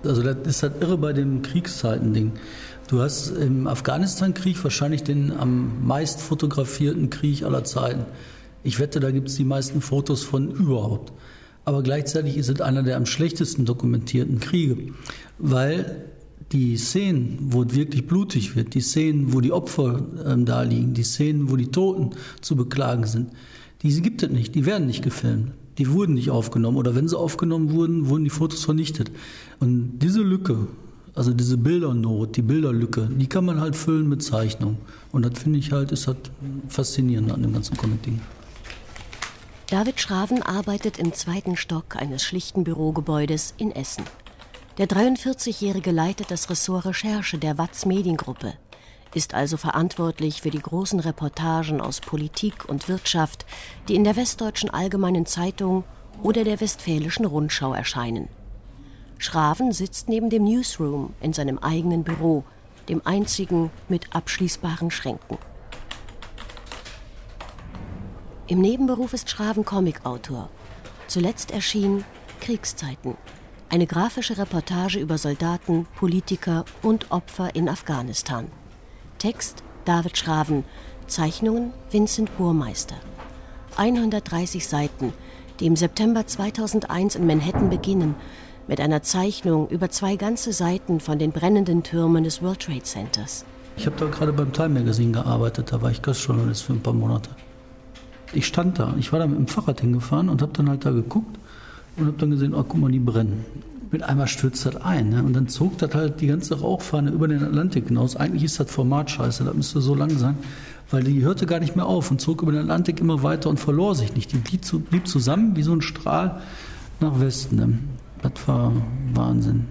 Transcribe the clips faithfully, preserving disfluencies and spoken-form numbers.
Also das ist halt irre bei dem Kriegszeiten-Ding. Du hast im Afghanistan-Krieg wahrscheinlich den am meist fotografierten Krieg aller Zeiten. Ich wette, da gibt es die meisten Fotos von überhaupt. Aber gleichzeitig ist es einer der am schlechtesten dokumentierten Kriege, weil die Szenen, wo es wirklich blutig wird, die Szenen, wo die Opfer ähm, da liegen, die Szenen, wo die Toten zu beklagen sind, diese gibt es nicht, die werden nicht gefilmt. Die wurden nicht aufgenommen oder wenn sie aufgenommen wurden, wurden die Fotos vernichtet. Und diese Lücke, also diese Bildernot, die Bilderlücke, die kann man halt füllen mit Zeichnungen. Und das finde ich halt, ist halt faszinierend an dem ganzen Comic-Ding. David Schraven arbeitet im zweiten Stock eines schlichten Bürogebäudes in Essen. Der dreiundvierzigjährige leitet das Ressort Recherche der Watz Mediengruppe, ist also verantwortlich für die großen Reportagen aus Politik und Wirtschaft, die in der Westdeutschen Allgemeinen Zeitung oder der Westfälischen Rundschau erscheinen. Schraven sitzt neben dem Newsroom in seinem eigenen Büro, dem einzigen mit abschließbaren Schränken. Im Nebenberuf ist Schraven Comicautor. Zuletzt erschien Kriegszeiten, eine grafische Reportage über Soldaten, Politiker und Opfer in Afghanistan. Text David Schraven, Zeichnungen Vincent Burmeister. hundertdreißig Seiten, die im September zweitausendeins in Manhattan beginnen, mit einer Zeichnung über zwei ganze Seiten von den brennenden Türmen des World Trade Centers. Ich habe da gerade beim Time Magazine gearbeitet, da war ich Gastjournalist für ein paar Monate. Ich stand da, ich war da mit dem Fahrrad hingefahren und habe dann halt da geguckt und habe dann gesehen, oh guck mal, die brennen. Mit einmal stürzt das ein, ne? Und dann zog das halt die ganze Rauchfahne über den Atlantik hinaus. Eigentlich ist das Format scheiße, das müsste so lang sein, weil die hörte gar nicht mehr auf und zog über den Atlantik immer weiter und verlor sich nicht. Die blieb, zu, blieb zusammen wie so ein Strahl nach Westen. Ne? Das war Wahnsinn.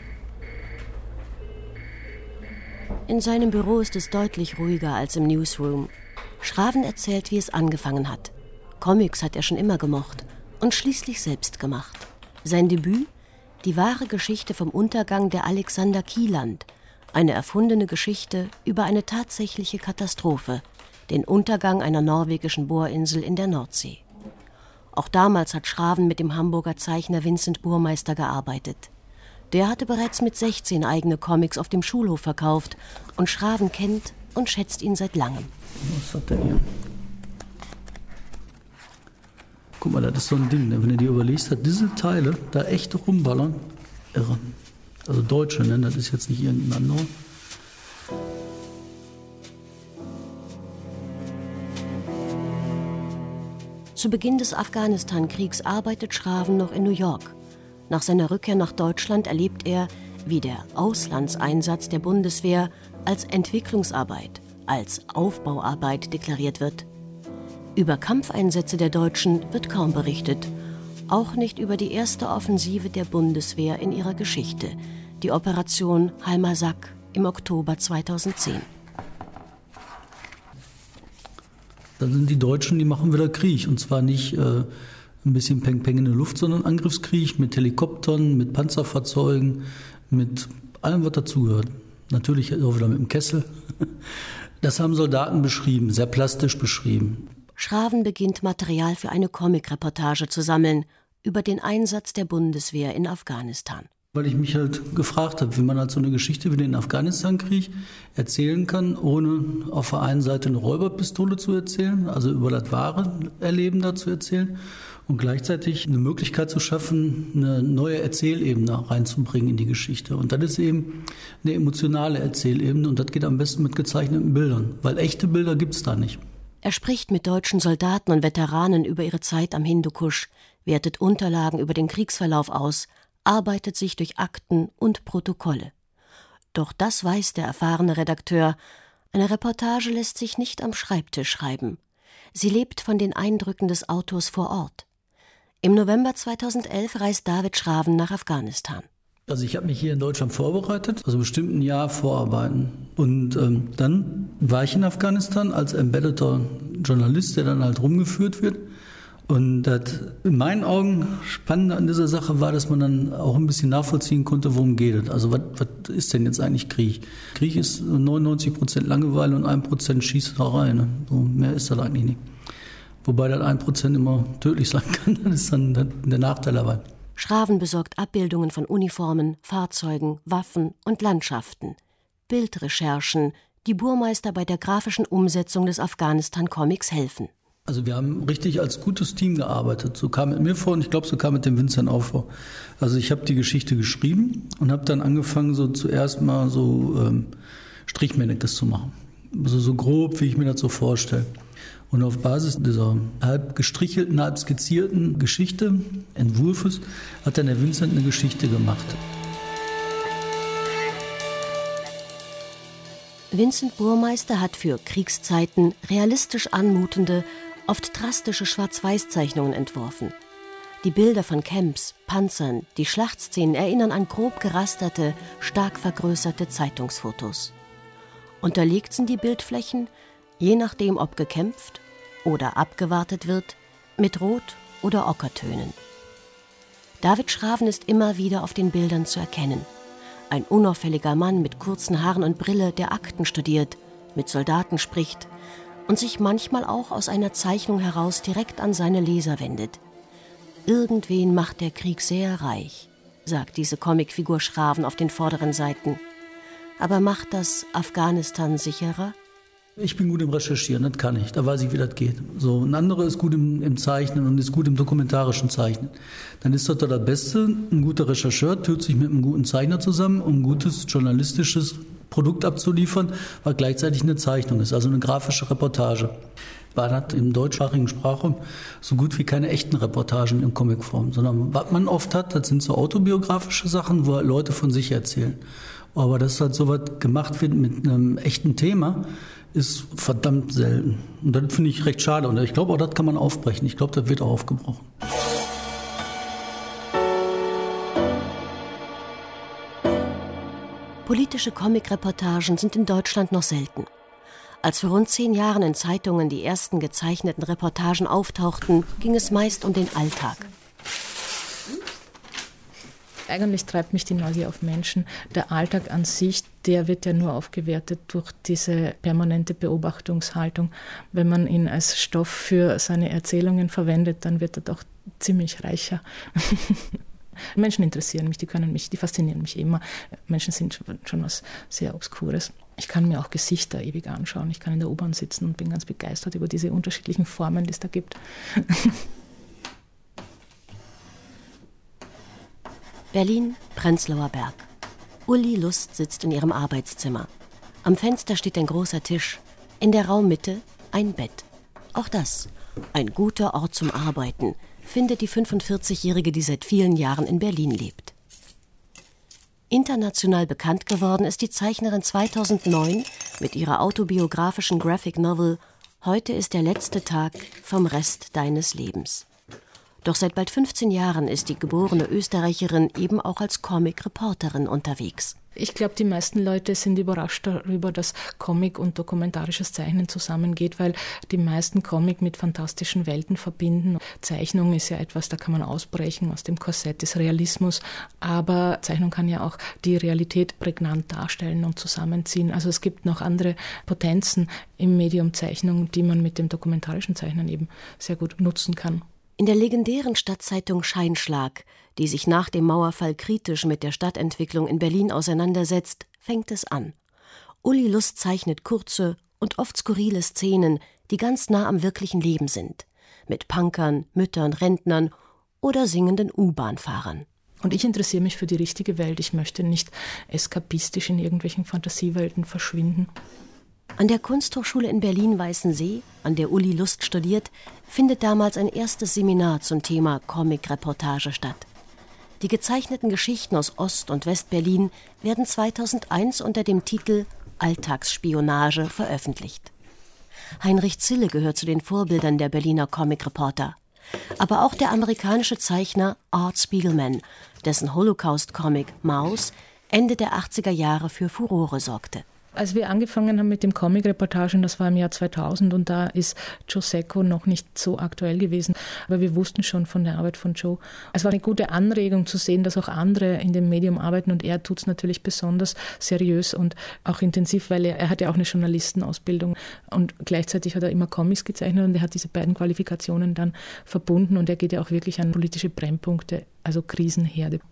In seinem Büro ist es deutlich ruhiger als im Newsroom. Schraven erzählt, wie es angefangen hat. Comics hat er schon immer gemocht und schließlich selbst gemacht. Sein Debüt? Die wahre Geschichte vom Untergang der Alexander Kielland. Eine erfundene Geschichte über eine tatsächliche Katastrophe, den Untergang einer norwegischen Bohrinsel in der Nordsee. Auch damals hat Schraven mit dem Hamburger Zeichner Vincent Burmeister gearbeitet. Der hatte bereits mit sechzehn eigene Comics auf dem Schulhof verkauft und Schraven kennt und schätzt ihn seit langem. Was hat der hier? Guck mal, das ist so ein Ding, ne? Wenn du dir überlegst, dass diese Teile da echt rumballern, irre. Also Deutsche, ne? Das ist jetzt nicht irgendein anderer. Zu Beginn des Afghanistan-Kriegs arbeitet Schraven noch in New York. Nach seiner Rückkehr nach Deutschland erlebt er, wie der Auslandseinsatz der Bundeswehr als Entwicklungsarbeit, als Aufbauarbeit deklariert wird. Über Kampfeinsätze der Deutschen wird kaum berichtet. Auch nicht über die erste Offensive der Bundeswehr in ihrer Geschichte, die Operation Halmasak im Oktober zweitausendzehn. Dann sind die Deutschen, die machen wieder Krieg. Und zwar nicht äh, ein bisschen Peng-Peng in der Luft, sondern Angriffskrieg mit Helikoptern, mit Panzerfahrzeugen, mit allem, was dazugehört. Natürlich auch wieder mit dem Kessel. Das haben Soldaten beschrieben, sehr plastisch beschrieben. Schraven beginnt Material für eine Comic-Reportage zu sammeln über den Einsatz der Bundeswehr in Afghanistan. Weil ich mich halt gefragt habe, wie man halt so eine Geschichte wie den Afghanistan-Krieg erzählen kann, ohne auf der einen Seite eine Räuberpistole zu erzählen, also über das wahre Erleben da zu erzählen und gleichzeitig eine Möglichkeit zu schaffen, eine neue Erzählebene reinzubringen in die Geschichte. Und das ist eben eine emotionale Erzählebene und das geht am besten mit gezeichneten Bildern, weil echte Bilder gibt es da nicht. Er spricht mit deutschen Soldaten und Veteranen über ihre Zeit am Hindukusch, wertet Unterlagen über den Kriegsverlauf aus, arbeitet sich durch Akten und Protokolle. Doch das weiß der erfahrene Redakteur, eine Reportage lässt sich nicht am Schreibtisch schreiben. Sie lebt von den Eindrücken des Autors vor Ort. Im November zweitausendelf reist David Schraven nach Afghanistan. Also ich habe mich hier in Deutschland vorbereitet, also bestimmt ein Jahr vorarbeiten. Und ähm, dann war ich in Afghanistan als embeddeter Journalist, der dann halt rumgeführt wird. Und das in meinen Augen Spannende an dieser Sache war, dass man dann auch ein bisschen nachvollziehen konnte, worum geht es. Also was, was ist denn jetzt eigentlich Krieg? Krieg ist neunundneunzig Prozent Langeweile und ein Prozent Schießerei. Ne? So mehr ist das eigentlich nicht. Wobei das ein Prozent immer tödlich sein kann, das ist dann der Nachteil dabei. Schraven besorgt Abbildungen von Uniformen, Fahrzeugen, Waffen und Landschaften. Bildrecherchen, die Burmeister bei der grafischen Umsetzung des Afghanistan-Comics helfen. Also wir haben richtig als gutes Team gearbeitet. So kam mit mir vor und ich glaube, so kam mit dem Vincent auch vor. Also ich habe die Geschichte geschrieben und habe dann angefangen, so zuerst mal so ähm, Strichmännliches zu machen. Also so grob, wie ich mir das so vorstelle. Und auf Basis dieser halb gestrichelten, halb skizzierten Geschichte, Entwurfes, hat dann der Vincent eine Geschichte gemacht. Vincent Burmeister hat für Kriegszeiten realistisch anmutende, oft drastische Schwarz-Weiß-Zeichnungen entworfen. Die Bilder von Camps, Panzern, die Schlachtszenen erinnern an grob gerasterte, stark vergrößerte Zeitungsfotos. Unterlegt sind die Bildflächen, je nachdem ob gekämpft oder abgewartet wird, mit Rot- oder Ockertönen. David Schraven ist immer wieder auf den Bildern zu erkennen. Ein unauffälliger Mann mit kurzen Haaren und Brille, der Akten studiert, mit Soldaten spricht und sich manchmal auch aus einer Zeichnung heraus direkt an seine Leser wendet. Irgendwen macht der Krieg sehr reich, sagt diese Comicfigur Schraven auf den vorderen Seiten. Aber macht das Afghanistan sicherer? Ich bin gut im Recherchieren, das kann ich, da weiß ich, wie das geht. So, ein anderer ist gut im, im Zeichnen und ist gut im dokumentarischen Zeichnen. Dann ist das doch das Beste, ein guter Rechercheur tut sich mit einem guten Zeichner zusammen, um ein gutes journalistisches Produkt abzuliefern, was gleichzeitig eine Zeichnung ist, also eine grafische Reportage. Man hat im deutschsprachigen Sprachraum so gut wie keine echten Reportagen in Comicform, sondern was man oft hat, das sind so autobiografische Sachen, wo Leute von sich erzählen. Aber dass halt so was gemacht wird mit einem echten Thema, ist verdammt selten. Und das finde ich recht schade. Und ich glaube, auch das kann man aufbrechen. Ich glaube, das wird auch aufgebrochen. Politische Comic-Reportagen sind in Deutschland noch selten. Als vor rund zehn Jahren in Zeitungen die ersten gezeichneten Reportagen auftauchten, ging es meist um den Alltag. Eigentlich treibt mich die Neugier auf Menschen. Der Alltag an sich, der wird ja nur aufgewertet durch diese permanente Beobachtungshaltung. Wenn man ihn als Stoff für seine Erzählungen verwendet, dann wird er doch ziemlich reicher. Menschen interessieren mich, die können mich, die faszinieren mich immer. Menschen sind schon was sehr Obskures. Ich kann mir auch Gesichter ewig anschauen. Ich kann in der U-Bahn sitzen und bin ganz begeistert über diese unterschiedlichen Formen, die es da gibt. Berlin, Prenzlauer Berg. Uli Lust sitzt in ihrem Arbeitszimmer. Am Fenster steht ein großer Tisch. In der Raummitte ein Bett. Auch das, ein guter Ort zum Arbeiten, findet die fünfundvierzigjährige, die seit vielen Jahren in Berlin lebt. International bekannt geworden ist die Zeichnerin zweitausendneun mit ihrer autobiografischen Graphic Novel »Heute ist der letzte Tag vom Rest deines Lebens«. Doch seit bald fünfzehn Jahren ist die geborene Österreicherin eben auch als Comic-Reporterin unterwegs. Ich glaube, die meisten Leute sind überrascht darüber, dass Comic und dokumentarisches Zeichnen zusammengeht, weil die meisten Comic mit fantastischen Welten verbinden. Zeichnung ist ja etwas, da kann man ausbrechen aus dem Korsett des Realismus, aber Zeichnung kann ja auch die Realität prägnant darstellen und zusammenziehen. Also es gibt noch andere Potenzen im Medium Zeichnung, die man mit dem dokumentarischen Zeichnen eben sehr gut nutzen kann. In der legendären Stadtzeitung Scheinschlag, die sich nach dem Mauerfall kritisch mit der Stadtentwicklung in Berlin auseinandersetzt, fängt es an. Uli Lust zeichnet kurze und oft skurrile Szenen, die ganz nah am wirklichen Leben sind. Mit Punkern, Müttern, Rentnern oder singenden U-Bahn-Fahrern. Und ich interessiere mich für die richtige Welt. Ich möchte nicht eskapistisch in irgendwelchen Fantasiewelten verschwinden. An der Kunsthochschule in Berlin-Weißensee, an der Uli Lust studiert, findet damals ein erstes Seminar zum Thema Comic-Reportage statt. Die gezeichneten Geschichten aus Ost- und West-Berlin werden zweitausendeins unter dem Titel Alltagsspionage veröffentlicht. Heinrich Zille gehört zu den Vorbildern der Berliner Comic-Reporter. Aber auch der amerikanische Zeichner Art Spiegelman, dessen Holocaust-Comic Maus Ende der achtziger Jahre für Furore sorgte. Als wir angefangen haben mit dem Comic-Reportagen, das war im Jahr zweitausend und da ist Joe Sacco noch nicht so aktuell gewesen. Aber wir wussten schon von der Arbeit von Joe. Es war eine gute Anregung zu sehen, dass auch andere in dem Medium arbeiten und er tut es natürlich besonders seriös und auch intensiv, weil er, er hat ja auch eine Journalistenausbildung und gleichzeitig hat er immer Comics gezeichnet und er hat diese beiden Qualifikationen dann verbunden und er geht ja auch wirklich an politische Brennpunkte, also Krisenherde.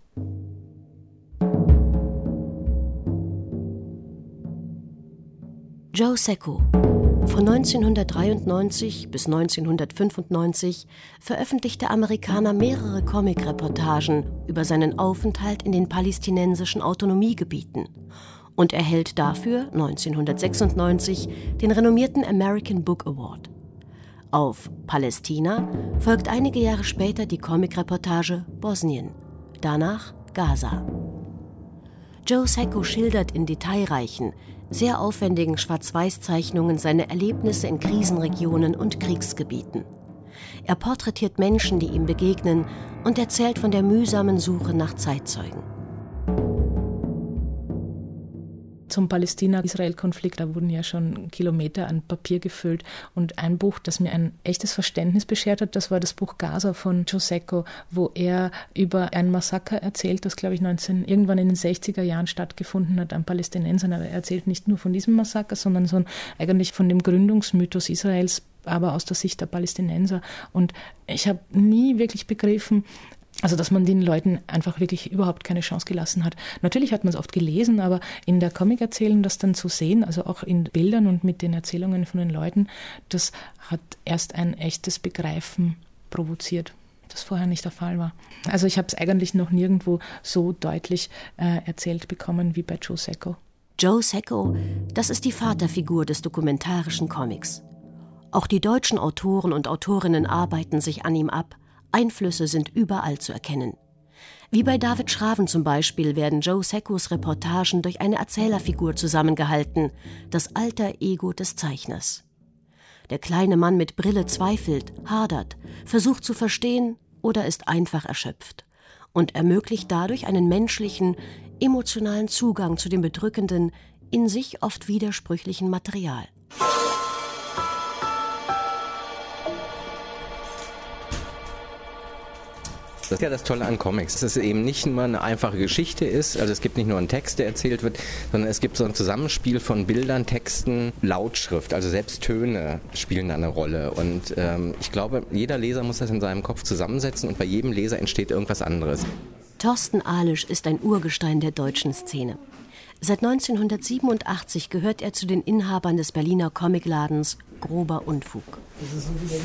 Joe Sacco. Von neunzehnhundertdreiundneunzig bis neunzehnhundertfünfundneunzig veröffentlichte der Amerikaner mehrere Comic-Reportagen über seinen Aufenthalt in den palästinensischen Autonomiegebieten und erhält dafür neunzehnhundertsechsundneunzig den renommierten American Book Award. Auf Palästina folgt einige Jahre später die Comic-Reportage Bosnien, danach Gaza. Joe Sacco schildert in detailreichen, sehr aufwendigen Schwarz-Weiß-Zeichnungen seine Erlebnisse in Krisenregionen und Kriegsgebieten. Er porträtiert Menschen, die ihm begegnen, und erzählt von der mühsamen Suche nach Zeitzeugen. Zum Palästina-Israel-Konflikt, da wurden ja schon Kilometer an Papier gefüllt. Und ein Buch, das mir ein echtes Verständnis beschert hat, das war das Buch Gaza von Joe Sacco, wo er über ein Massaker erzählt, das, glaube ich, neunzehn, irgendwann in den sechziger Jahren stattgefunden hat an Palästinensern. Aber er erzählt nicht nur von diesem Massaker, sondern so eigentlich von dem Gründungsmythos Israels, aber aus der Sicht der Palästinenser. Und ich habe nie wirklich begriffen, also dass man den Leuten einfach wirklich überhaupt keine Chance gelassen hat. Natürlich hat man es oft gelesen, aber in der Comic-Erzählung das dann zu sehen, also auch in Bildern und mit den Erzählungen von den Leuten, das hat erst ein echtes Begreifen provoziert, das vorher nicht der Fall war. Also ich habe es eigentlich noch nirgendwo so deutlich äh, erzählt bekommen wie bei Joe Sacco. Joe Sacco, das ist die Vaterfigur des dokumentarischen Comics. Auch die deutschen Autoren und Autorinnen arbeiten sich an ihm ab. Einflüsse sind überall zu erkennen. Wie bei David Schraven zum Beispiel werden Joe Saccos Reportagen durch eine Erzählerfigur zusammengehalten, das Alter Ego des Zeichners. Der kleine Mann mit Brille zweifelt, hadert, versucht zu verstehen oder ist einfach erschöpft und ermöglicht dadurch einen menschlichen, emotionalen Zugang zu dem bedrückenden, in sich oft widersprüchlichen Material. Das ist ja das Tolle an Comics, dass es eben nicht nur eine einfache Geschichte ist, also es gibt nicht nur einen Text, der erzählt wird, sondern es gibt so ein Zusammenspiel von Bildern, Texten, Lautschrift, also selbst Töne spielen da eine Rolle und ähm, ich glaube, jeder Leser muss das in seinem Kopf zusammensetzen und bei jedem Leser entsteht irgendwas anderes. Thorsten Ahlisch ist ein Urgestein der deutschen Szene. Seit neunzehnhundertsiebenundachtzig gehört er zu den Inhabern des Berliner Comicladens Grober Unfug. Das ist so wieder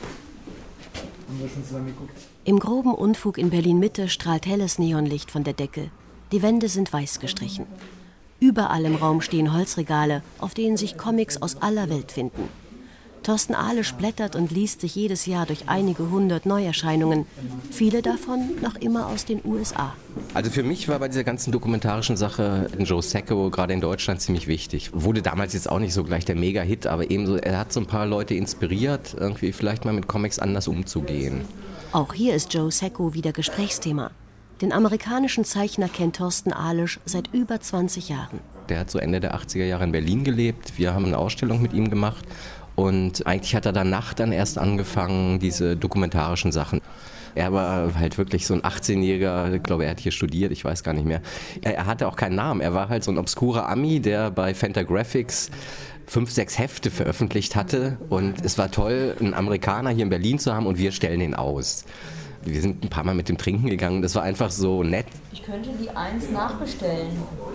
Haben wir schon zusammen geguckt. Im groben Unfug in Berlin-Mitte strahlt helles Neonlicht von der Decke. Die Wände sind weiß gestrichen. Überall im Raum stehen Holzregale, auf denen sich Comics aus aller Welt finden. Thorsten Ahlisch blättert und liest sich jedes Jahr durch einige hundert Neuerscheinungen. Viele davon noch immer aus den U S A. Also für mich war bei dieser ganzen dokumentarischen Sache Joe Sacco gerade in Deutschland ziemlich wichtig. Wurde damals jetzt auch nicht so gleich der Mega-Hit, aber ebenso, er hat so ein paar Leute inspiriert, irgendwie vielleicht mal mit Comics anders umzugehen. Auch hier ist Joe Sacco wieder Gesprächsthema. Den amerikanischen Zeichner kennt Thorsten Ahlisch seit über zwanzig Jahren. Der hat so Ende der achtziger Jahre in Berlin gelebt. Wir haben eine Ausstellung mit ihm gemacht. Und eigentlich hat er danach dann erst angefangen, diese dokumentarischen Sachen. Er war halt wirklich so ein achtzehnjähriger, ich glaube, er hat hier studiert, ich weiß gar nicht mehr. Er, er hatte auch keinen Namen, er war halt so ein obskurer Ami, der bei Fantagraphics fünf, sechs Hefte veröffentlicht hatte. Und es war toll, einen Amerikaner hier in Berlin zu haben und wir stellen ihn aus. Wir sind ein paar Mal mit dem Trinken gegangen, das war einfach so nett. Ich könnte die eins nachbestellen.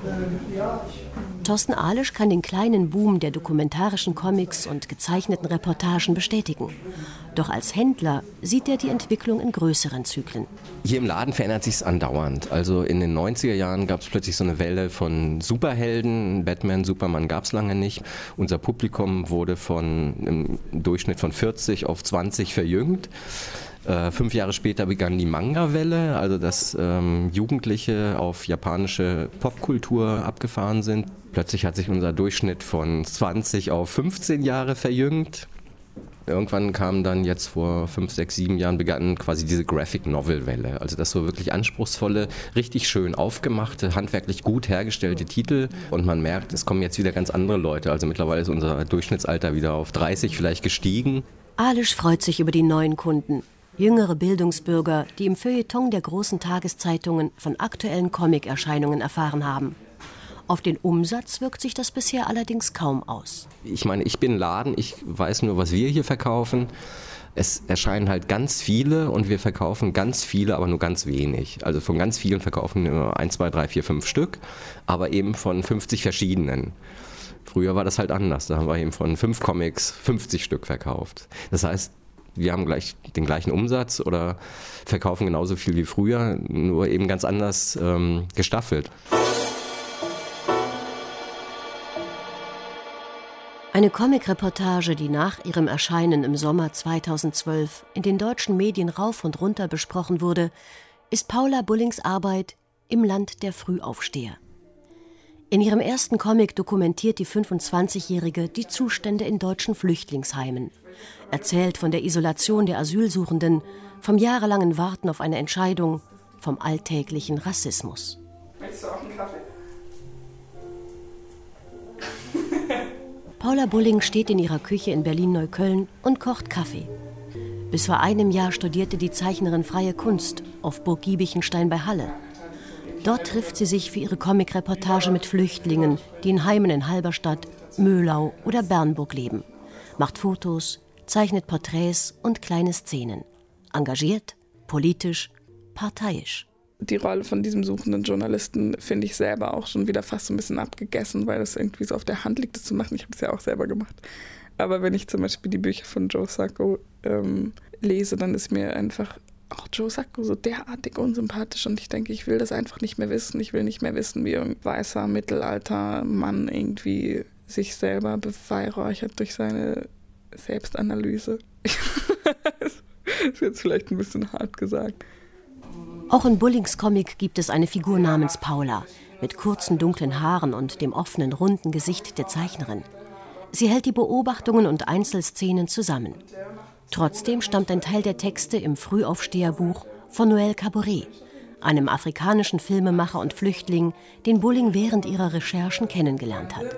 Thorsten Ahlisch kann den kleinen Boom der dokumentarischen Comics und gezeichneten Reportagen bestätigen. Doch als Händler sieht er die Entwicklung in größeren Zyklen. Hier im Laden verändert sich es andauernd. Also in den neunziger Jahren gab es plötzlich so eine Welle von Superhelden. Batman, Superman gab es lange nicht. Unser Publikum wurde von im Durchschnitt von vierzig auf zwanzig verjüngt. Äh, fünf Jahre später begann die Manga-Welle, also dass ähm, Jugendliche auf japanische Popkultur abgefahren sind. Plötzlich hat sich unser Durchschnitt von zwanzig auf fünfzehn Jahre verjüngt. Irgendwann kam dann jetzt vor fünf, sechs, sieben Jahren begann quasi diese Graphic-Novel-Welle. Also das so wirklich anspruchsvolle, richtig schön aufgemachte, handwerklich gut hergestellte Titel. Und man merkt, es kommen jetzt wieder ganz andere Leute. Also mittlerweile ist unser Durchschnittsalter wieder auf dreißig vielleicht gestiegen. Alisch freut sich über die neuen Kunden. Jüngere Bildungsbürger, die im Feuilleton der großen Tageszeitungen von aktuellen Comic-Erscheinungen erfahren haben. Auf den Umsatz wirkt sich das bisher allerdings kaum aus. Ich meine, ich bin Laden, ich weiß nur, was wir hier verkaufen. Es erscheinen halt ganz viele und wir verkaufen ganz viele, aber nur ganz wenig. Also von ganz vielen verkaufen wir ein, zwei, drei, vier, fünf Stück, aber eben von fünfzig verschiedenen. Früher war das halt anders, da haben wir eben von fünf Comics fünfzig Stück verkauft. Das heißt, wir haben gleich den gleichen Umsatz oder verkaufen genauso viel wie früher, nur eben ganz anders ähm, gestaffelt. Eine Comic-Reportage, die nach ihrem Erscheinen im Sommer zweitausendzwölf in den deutschen Medien rauf und runter besprochen wurde, ist Paula Bullings Arbeit Im Land der Frühaufsteher. In ihrem ersten Comic dokumentiert die fünfundzwanzigjährige die Zustände in deutschen Flüchtlingsheimen, erzählt von der Isolation der Asylsuchenden, vom jahrelangen Warten auf eine Entscheidung, vom alltäglichen Rassismus. Möchtest du auch einen Kaffee? Paula Bulling steht in ihrer Küche in Berlin-Neukölln und kocht Kaffee. Bis vor einem Jahr studierte die Zeichnerin Freie Kunst auf Burg Giebichenstein bei Halle. Dort trifft sie sich für ihre Comic-Reportage mit Flüchtlingen, die in Heimen in Halberstadt, Möhlau oder Bernburg leben. Macht Fotos, zeichnet Porträts und kleine Szenen. Engagiert, politisch, parteiisch. Die Rolle von diesem suchenden Journalisten finde ich selber auch schon wieder fast so ein bisschen abgegessen, weil es irgendwie so auf der Hand liegt, das zu machen. Ich habe es ja auch selber gemacht. Aber wenn ich zum Beispiel die Bücher von Joe Sacco ähm, lese, dann ist mir einfach auch Joe Sacco so derartig unsympathisch und ich denke, ich will das einfach nicht mehr wissen. Ich will nicht mehr wissen, wie ein weißer Mittelalter-Mann irgendwie sich selber beweihräuchert durch seine Selbstanalyse. Das ist jetzt vielleicht ein bisschen hart gesagt. Auch in Bullings Comic gibt es eine Figur namens Paula, mit kurzen dunklen Haaren und dem offenen, runden Gesicht der Zeichnerin. Sie hält die Beobachtungen und Einzelszenen zusammen. Trotzdem stammt ein Teil der Texte im Frühaufsteherbuch von Noël Caboret, einem afrikanischen Filmemacher und Flüchtling, den Bulling während ihrer Recherchen kennengelernt hat.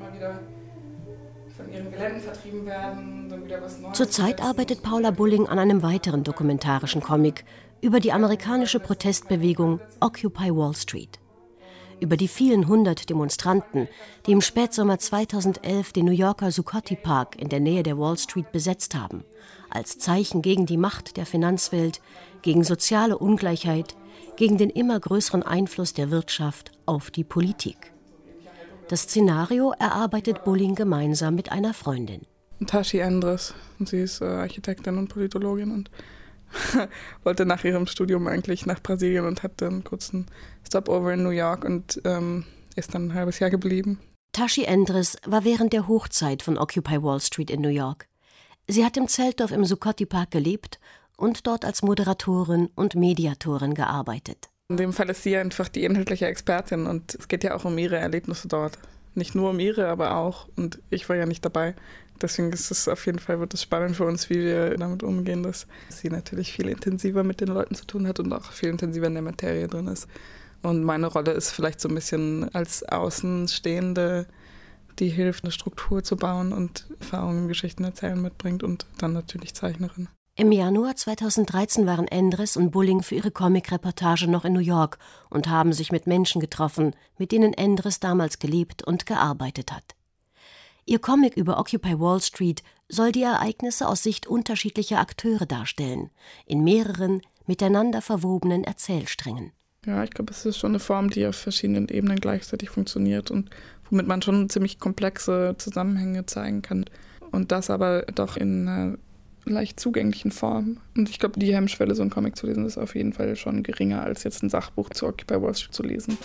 Zurzeit arbeitet Paula Bulling an einem weiteren dokumentarischen Comic über die amerikanische Protestbewegung Occupy Wall Street. Über die vielen hundert Demonstranten, die im Spätsommer zweitausendelf den New Yorker Zuccotti Park in der Nähe der Wall Street besetzt haben, als Zeichen gegen die Macht der Finanzwelt, gegen soziale Ungleichheit, gegen den immer größeren Einfluss der Wirtschaft auf die Politik. Das Szenario erarbeitet Bulling gemeinsam mit einer Freundin. Tashi Endres, sie ist äh, Architektin und Politologin und wollte nach ihrem Studium eigentlich nach Brasilien und hat dann kurz einen Stopover in New York und ähm, ist dann ein halbes Jahr geblieben. Tashi Endres war während der Hochzeit von Occupy Wall Street in New York. Sie hat im Zeltdorf im Zuccotti Park gelebt und dort als Moderatorin und Mediatorin gearbeitet. In dem Fall ist sie einfach die inhaltliche Expertin und es geht ja auch um ihre Erlebnisse dort. Nicht nur um ihre, aber auch. Und ich war ja nicht dabei. Deswegen ist es auf jeden Fall wird es spannend für uns, wie wir damit umgehen, dass sie natürlich viel intensiver mit den Leuten zu tun hat und auch viel intensiver in der Materie drin ist. Und meine Rolle ist vielleicht so ein bisschen als Außenstehende, die hilft, eine Struktur zu bauen und Erfahrungen, Geschichten erzählen mitbringt und dann natürlich Zeichnerin. Im Januar zweitausenddreizehn waren Endres und Bulling für ihre Comic-Reportage noch in New York und haben sich mit Menschen getroffen, mit denen Endres damals gelebt und gearbeitet hat. Ihr Comic über Occupy Wall Street soll die Ereignisse aus Sicht unterschiedlicher Akteure darstellen, in mehreren miteinander verwobenen Erzählsträngen. Ja, ich glaube, es ist schon eine Form, die auf verschiedenen Ebenen gleichzeitig funktioniert und womit man schon ziemlich komplexe Zusammenhänge zeigen kann. Und das aber doch in einer leicht zugänglichen Form. Und ich glaube, die Hemmschwelle, so einen Comic zu lesen, ist auf jeden Fall schon geringer, als jetzt ein Sachbuch zu Occupy Wall Street zu lesen.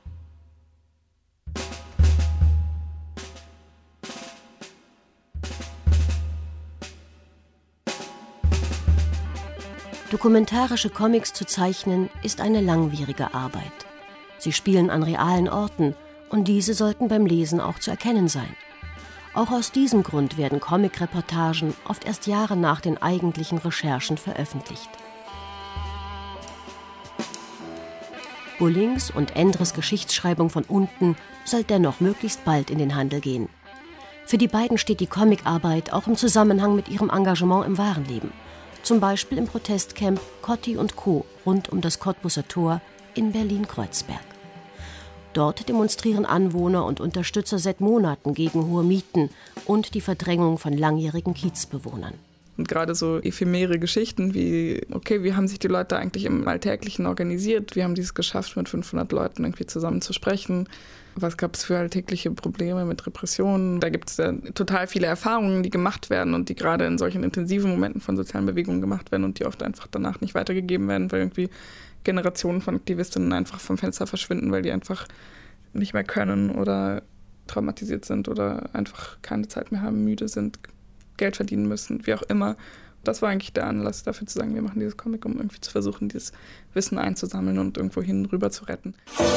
Dokumentarische Comics zu zeichnen, ist eine langwierige Arbeit. Sie spielen an realen Orten und diese sollten beim Lesen auch zu erkennen sein. Auch aus diesem Grund werden Comic-Reportagen oft erst Jahre nach den eigentlichen Recherchen veröffentlicht. Bullings und Endres Geschichtsschreibung von unten soll dennoch möglichst bald in den Handel gehen. Für die beiden steht die Comicarbeit auch im Zusammenhang mit ihrem Engagement im wahren Leben. Zum Beispiel im Protestcamp Cotti und Co. rund um das Cottbuser Tor in Berlin-Kreuzberg. Dort demonstrieren Anwohner und Unterstützer seit Monaten gegen hohe Mieten und die Verdrängung von langjährigen Kiezbewohnern. Und gerade so ephemere Geschichten wie, okay, wie haben sich die Leute eigentlich im Alltäglichen organisiert? Wie haben die es geschafft, mit fünfhundert Leuten irgendwie zusammen zu sprechen? Was gab es für alltägliche Probleme mit Repressionen? Da gibt es ja total viele Erfahrungen, die gemacht werden und die gerade in solchen intensiven Momenten von sozialen Bewegungen gemacht werden und die oft einfach danach nicht weitergegeben werden, weil irgendwie Generationen von Aktivistinnen einfach vom Fenster verschwinden, weil die einfach nicht mehr können oder traumatisiert sind oder einfach keine Zeit mehr haben, müde sind, Geld verdienen müssen, wie auch immer. Das war eigentlich der Anlass dafür zu sagen, wir machen dieses Comic, um irgendwie zu versuchen, dieses Wissen einzusammeln und irgendwo hin rüber zu retten.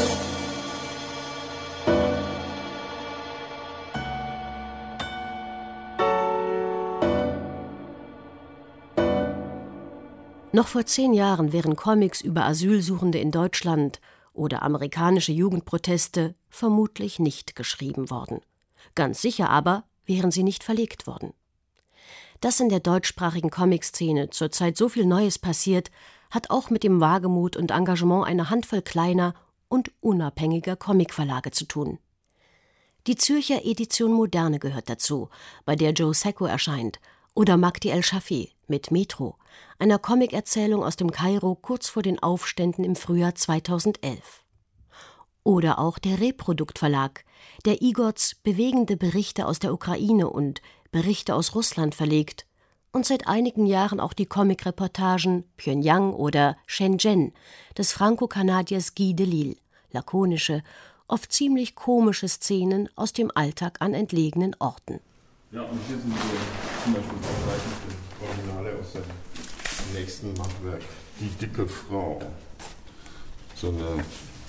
Noch vor zehn Jahren wären Comics über Asylsuchende in Deutschland oder amerikanische Jugendproteste vermutlich nicht geschrieben worden. Ganz sicher aber wären sie nicht verlegt worden. Dass in der deutschsprachigen Comic-Szene zurzeit so viel Neues passiert, hat auch mit dem Wagemut und Engagement einer Handvoll kleiner und unabhängiger Comicverlage zu tun. Die Zürcher Edition Moderne gehört dazu, bei der Joe Sacco erscheint, oder Magdi El-Shafi mit Metro, einer Comicerzählung aus dem Kairo kurz vor den Aufständen im Frühjahr zweitausendelf. Oder auch der Reprodukt Verlag, der Igots bewegende Berichte aus der Ukraine und Berichte aus Russland verlegt und seit einigen Jahren auch die Comic-Reportagen Pjöngjang oder Shenzhen des Franco-Kanadiers Guy Delisle, lakonische, oft ziemlich komische Szenen aus dem Alltag an entlegenen Orten. Ja, und hier sind so zum Beispiel zwei Originale aus dem nächsten Machwerk. Die dicke Frau. So eine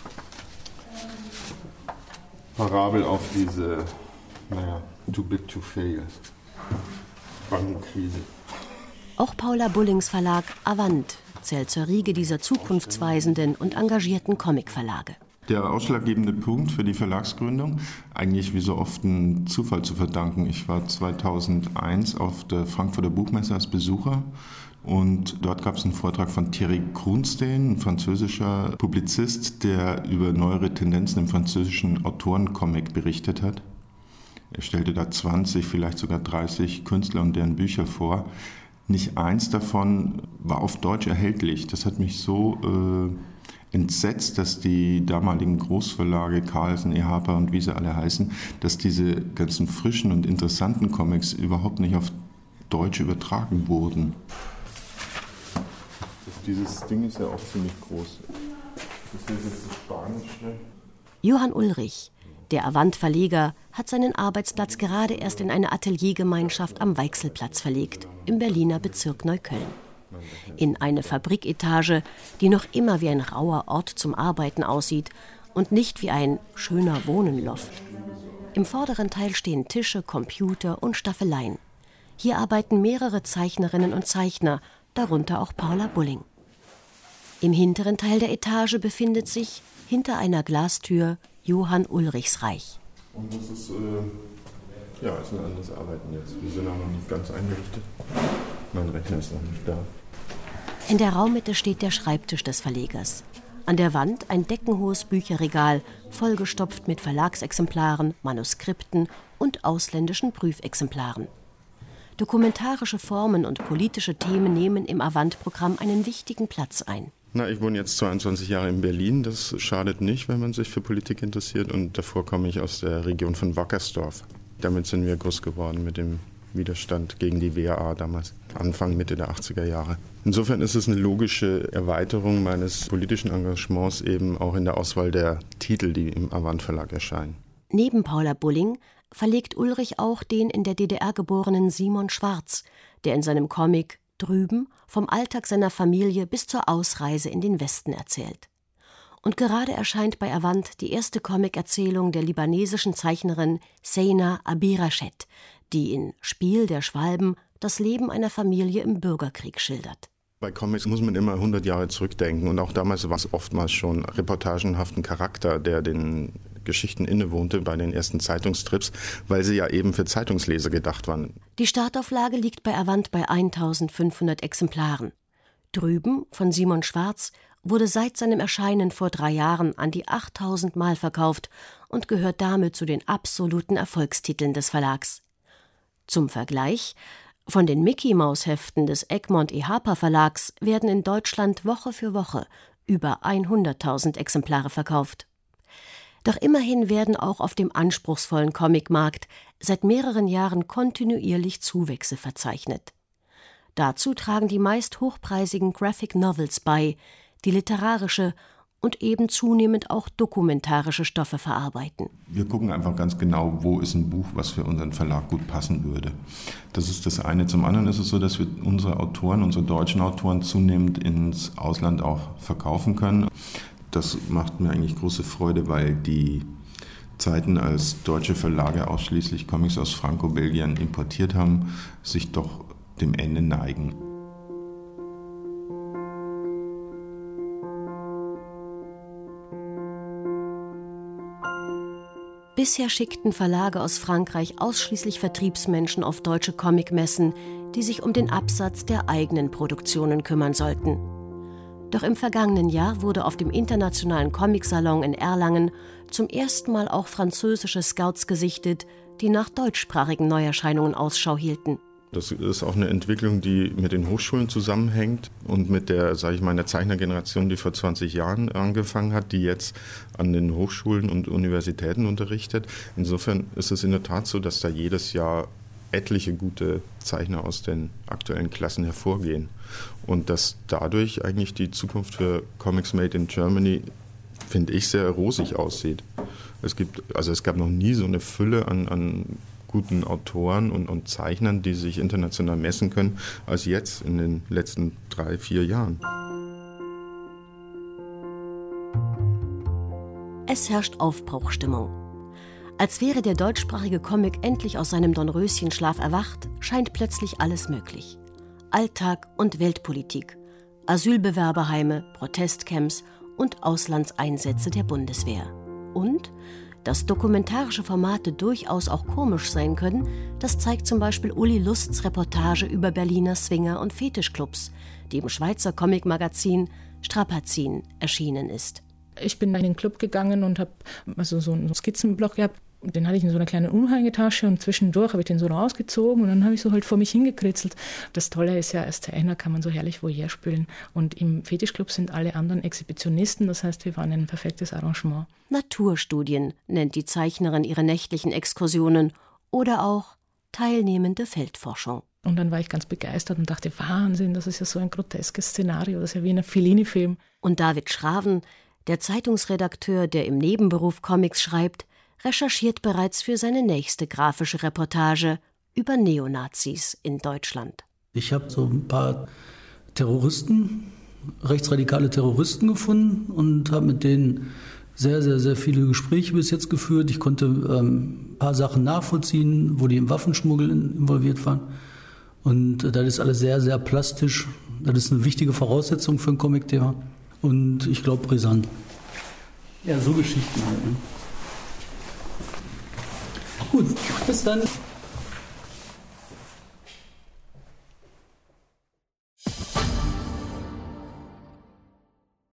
Parabel auf diese, naja, too big to fail. Bankenkrise. Auch Paula Bullings Verlag Avant zählt zur Riege dieser zukunftsweisenden und engagierten Comicverlage. Der ausschlaggebende Punkt für die Verlagsgründung, eigentlich wie so oft ein Zufall zu verdanken. Ich war zweitausendeins auf der Frankfurter Buchmesse als Besucher und dort gab es einen Vortrag von Thierry Grunstein, ein französischer Publizist, der über neuere Tendenzen im französischen Autorencomic berichtet hat. Er stellte da zwanzig, vielleicht sogar dreißig Künstler und deren Bücher vor. Nicht eins davon war auf Deutsch erhältlich. Das hat mich so äh, entsetzt, dass die damaligen Großverlage, Carlsen, E. Harper und wie sie alle heißen, dass diese ganzen frischen und interessanten Comics überhaupt nicht auf Deutsch übertragen wurden. Dieses Ding ist ja auch ziemlich groß. Das ist jetzt das Spanische. Johann Ulrich, der Avant-Verleger, hat seinen Arbeitsplatz gerade erst in eine Ateliergemeinschaft am Weichselplatz verlegt, im Berliner Bezirk Neukölln. In eine Fabriketage, die noch immer wie ein rauer Ort zum Arbeiten aussieht und nicht wie ein schöner Wohnenloft. Im vorderen Teil stehen Tische, Computer und Staffeleien. Hier arbeiten mehrere Zeichnerinnen und Zeichner, darunter auch Paula Bulling. Im hinteren Teil der Etage befindet sich, hinter einer Glastür, Johann Ulrichs Reich. Und das ist, äh, ja, ist ein anderes Arbeiten jetzt. Wir sind auch noch nicht ganz eingerichtet. Mein Rechner ist noch nicht da. In der Raummitte steht der Schreibtisch des Verlegers. An der Wand ein deckenhohes Bücherregal, vollgestopft mit Verlagsexemplaren, Manuskripten und ausländischen Prüfexemplaren. Dokumentarische Formen und politische Themen nehmen im Avant-Programm einen wichtigen Platz ein. Na, ich wohne jetzt zweiundzwanzig Jahre in Berlin. Das schadet nicht, wenn man sich für Politik interessiert. Und davor komme ich aus der Region von Wackersdorf. Damit sind wir groß geworden mit dem Widerstand gegen die W A A damals, Anfang, Mitte der achtziger Jahre. Insofern ist es eine logische Erweiterung meines politischen Engagements eben auch in der Auswahl der Titel, die im Avant Verlag erscheinen. Neben Paula Bulling verlegt Ulrich auch den in der D D R geborenen Simon Schwarz, der in seinem Comic Drüben vom Alltag seiner Familie bis zur Ausreise in den Westen erzählt. Und gerade erscheint bei Avant die erste Comic-Erzählung der libanesischen Zeichnerin Seyna Abirachet, die in Spiel der Schwalben das Leben einer Familie im Bürgerkrieg schildert. Bei Comics muss man immer hundert Jahre zurückdenken und auch damals war es oftmals schon reportagenhaften Charakter, der den Geschichten innewohnte bei den ersten Zeitungstrips, weil sie ja eben für Zeitungsleser gedacht waren. Die Startauflage liegt bei Avant bei eintausendfünfhundert Exemplaren. Drüben von Simon Schwarz wurde seit seinem Erscheinen vor drei Jahren an die achttausend Mal verkauft und gehört damit zu den absoluten Erfolgstiteln des Verlags. Zum Vergleich: Von den Mickey-Maus-Heften des Egmont E. Harper Verlags werden in Deutschland Woche für Woche über hunderttausend Exemplare verkauft. Doch immerhin werden auch auf dem anspruchsvollen Comicmarkt seit mehreren Jahren kontinuierlich Zuwächse verzeichnet. Dazu tragen die meist hochpreisigen Graphic Novels bei, die literarische und eben zunehmend auch dokumentarische Stoffe verarbeiten. Wir gucken einfach ganz genau, wo ist ein Buch, was für unseren Verlag gut passen würde. Das ist das eine. Zum anderen ist es so, dass wir unsere Autoren, unsere deutschen Autoren zunehmend ins Ausland auch verkaufen können. Das macht mir eigentlich große Freude, weil die Zeiten, als deutsche Verlage ausschließlich Comics aus Franco-Belgien importiert haben, sich doch dem Ende neigen. Bisher schickten Verlage aus Frankreich ausschließlich Vertriebsmenschen auf deutsche Comicmessen, die sich um den Absatz der eigenen Produktionen kümmern sollten. Doch im vergangenen Jahr wurde auf dem Internationalen Comicsalon in Erlangen zum ersten Mal auch französische Scouts gesichtet, die nach deutschsprachigen Neuerscheinungen Ausschau hielten. Das ist auch eine Entwicklung, die mit den Hochschulen zusammenhängt und mit der, sage ich mal, der Zeichnergeneration, die vor zwanzig Jahren angefangen hat, die jetzt an den Hochschulen und Universitäten unterrichtet. Insofern ist es in der Tat so, dass da jedes Jahr etliche gute Zeichner aus den aktuellen Klassen hervorgehen und dass dadurch eigentlich die Zukunft für Comics Made in Germany, finde ich, sehr rosig aussieht. Es gibt, also es gab noch nie so eine Fülle an, an guten Autoren und, und Zeichnern, die sich international messen können, als jetzt in den letzten drei, vier Jahren. Es herrscht Aufbruchstimmung. Als wäre der deutschsprachige Comic endlich aus seinem Dornröschenschlaf erwacht, scheint plötzlich alles möglich. Alltag und Weltpolitik, Asylbewerberheime, Protestcamps und Auslandseinsätze der Bundeswehr. Und dass dokumentarische Formate durchaus auch komisch sein können, das zeigt zum Beispiel Uli Lusts Reportage über Berliner Swinger- und Fetischclubs, die im Schweizer Comicmagazin Strapazin erschienen ist. Ich bin in den Club gegangen und habe also so einen Skizzenblock gehabt. Den hatte ich in so einer kleinen Umhängetasche und zwischendurch habe ich den so rausgezogen und dann habe ich so halt vor mich hingekritzelt. Das Tolle ist ja, als Zeichner kann man so herrlich Voyeur spielen und im Fetischclub sind alle anderen Exhibitionisten, das heißt, wir waren ein perfektes Arrangement. Naturstudien nennt die Zeichnerin ihre nächtlichen Exkursionen oder auch teilnehmende Feldforschung. Und dann war ich ganz begeistert und dachte, Wahnsinn, das ist ja so ein groteskes Szenario, das ist ja wie in einem Fellini-Film. Und David Schraven, der Zeitungsredakteur, der im Nebenberuf Comics schreibt, recherchiert bereits für seine nächste grafische Reportage über Neonazis in Deutschland. Ich habe so ein paar Terroristen, rechtsradikale Terroristen gefunden und habe mit denen sehr, sehr, sehr viele Gespräche bis jetzt geführt. Ich konnte ähm, ein paar Sachen nachvollziehen, wo die im Waffenschmuggel involviert waren. Und äh, das ist alles sehr, sehr plastisch. Das ist eine wichtige Voraussetzung für ein Comic-Thema. Und ich glaube, brisant. Ja, so Geschichten halt. Ne? Gut, bis dann.